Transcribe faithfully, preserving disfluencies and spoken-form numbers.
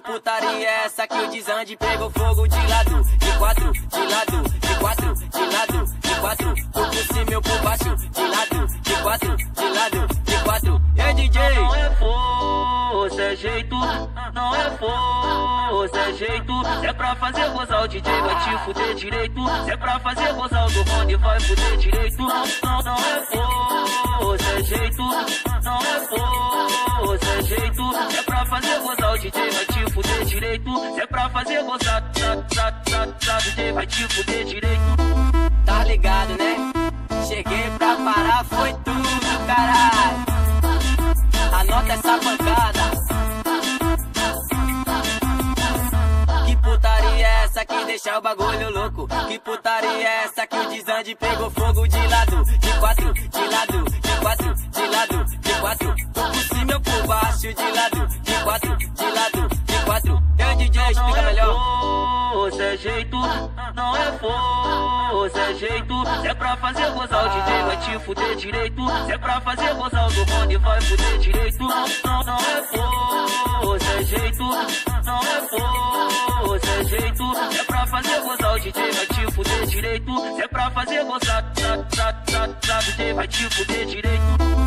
putaria é essa que o desande pegou fogo de lado, de quatro, de lado, de quatro, de lado, de quatro, por cima eu por baixo, de lado, de quatro, de lado, de quatro. Ei, D J! Não é força, é jeito, não é força, é jeito. Se é pra fazer gozar o D J vai te fuder direito. Se é pra fazer gozar o do Rony vai fuder direito. Não, não, não é força, é jeito, não é força, é jeito. Se é pra fazer gozar o D J vai te fuder direito. Se é pra fazer gozar, tá, tá, tá, tá, D J vai te fuder direito. Tá ligado, né? Cheguei pra parar, foi tudo, caralho. Anota essa pancada. Que putaria é essa que deixa o bagulho louco? Que putaria é essa que o desande pegou fogo de lado, de quatro, de lado, de quatro, de lado, de quatro, por cima eu por baixo, de lado, de quatro, de lado, de quatro. Eu, D J, explica melhor. Força é jeito, não é força, é jeito. Se é pra fazer gozar o D J vai te fuder direito. Se é pra fazer gozar o do Rony vai fuder direito. Não, não, não é força, é jeito, não é força, é jeito. Se é pra fazer gozar o D J vai te fuder direito. Se é pra fazer gozar, tá, tá, tá, tá, D J vai te fuder direito.